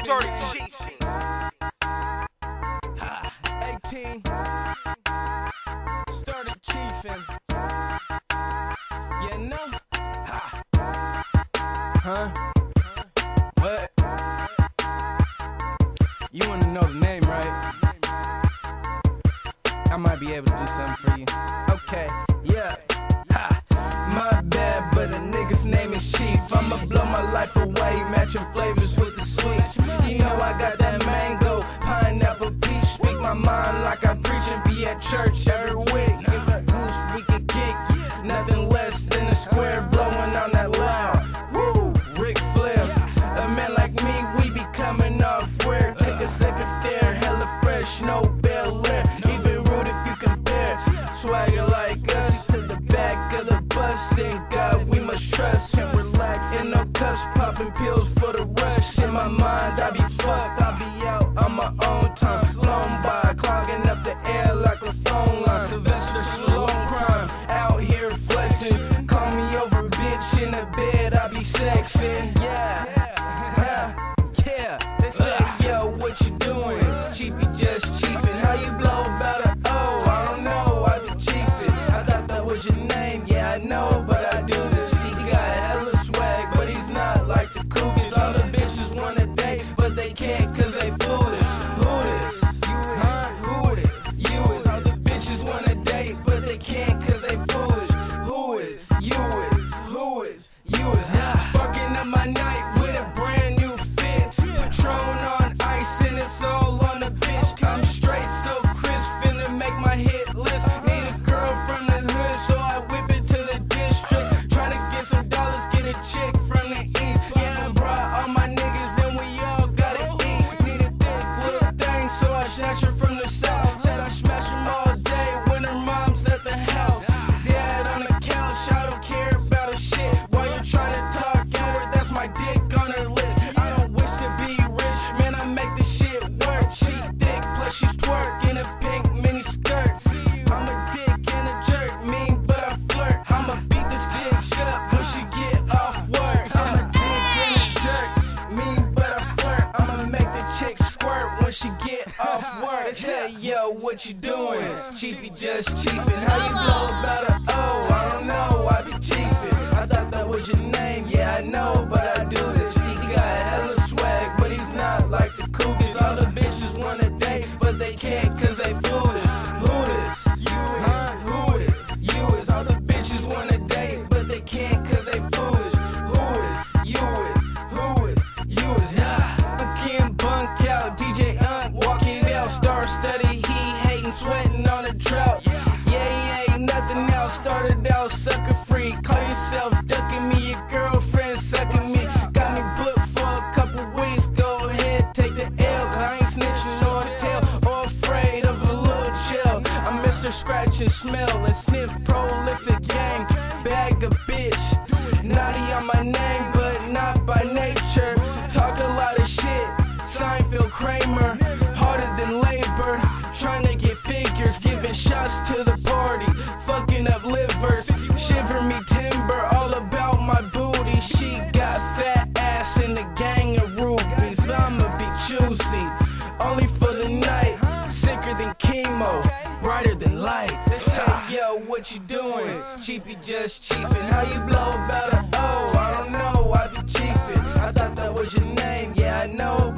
Started cheating. 18. Started chiefing. Yeah, no. Huh? What? You wanna know the name, right? I might be able to do something for you. Okay, yeah. My bad, but a nigga's name is Chief. I'ma blow my life away, matching flavors with the sweets. You know I got that mango, pineapple, peach. Speak my mind like I preach and be at church every week. Give a goose, we can kick. Nothing less than a square blowing on that loud. Woo, Ric Flair. A man like me, we be coming off where. Take a second stare, hella fresh, no Bel Air. Even rude if you compare. Swagger like us to the back of the bus. In God we must trust and relax. And no cuss, popping pills for the rush. In my mind I be fucked, I be out on my own time. Blown by, clogging up the air like a phone line. Sylvester Stallone crime, out here flexing. Call me over, bitch, in the bed I be sexing. Yeah, yeah. They say, yo, what you doing? Cheapy just chiefin'. How you blow about a O? I don't know, I be chiefin'. I thought that was your name, yeah, I know, but I do this. He got hella swag, but he's not like the Cougars. All the bitches wanna date, but they can't cause they foolish. Who this? Huh? Who is? You is. All the bitches wanna date, but they can't cause they foolish. Who is? You is. Who is? You is. Sparking up my night with a brand new fit. Patron on ice and it's all on the bitch. I'm straight so crisp, finna make my hit list. Need a girl from the hood, so I whip it to the district. Tryna get some dollars, get a chick from the east. Yeah, I brought all my niggas and we all gotta eat. Need a thick little thing, so I snatch her from the south. Said I smash them all day when her mom's at the house. Dad on the couch, I don't care about a shit. While you're trying to talk at her, that's my dick on her lip. I don't wish to be rich, man, I make this shit work. She thick, plus she's twerk in a pink mini skirt. I'm a dick and a jerk, mean but I flirt. I'ma beat this bitch up when she get off work. I'm a dick and a jerk, mean but I flirt. I'ma make the chick squirt when she get off work. Hey yo, what you doing? Cheapy just chiefin'. How you blow about a O? I don't know, I be chiefin'. I thought that was your name, yeah I know, but I do this. He got hella swag, but he's not like the Cougars. All the bitches wanna date, but they can't cause they foolish. Who this? You is. Huh? Who is? You is. All the bitches wanna date, but they can't cause they foolish. Who is? You is. Who is? You is. I can't bunk out, DJ walk it out. Star study, he hating, sweating on a drought. Yeah, he ain't nothing else. Started out sucker free. Call yourself ducking me, your girlfriend sucking me. Got me booked for a couple weeks. Go ahead, take the L. Cause I ain't snitching or tell or afraid of a little chill. I'm Mr. Scratch and Smell and Sniff, prolific gang. Bag a bitch. Naughty on my name, but not by nature. Talk a lot of shit. Seinfeld Kramer. Harder than labor. Trying to get figures. Giving shots to the party. Fucking up livers. Shiver me timber. All about my booty. She got fat ass in the gang of rubies. I'ma be choosy. Only for the night. Sicker than chemo. Brighter than lights. They say, yo, what you doing? Cheapy just chiefin'. How you blow about a O? I don't know, I be chiefin'. I thought that was your name, yeah I know.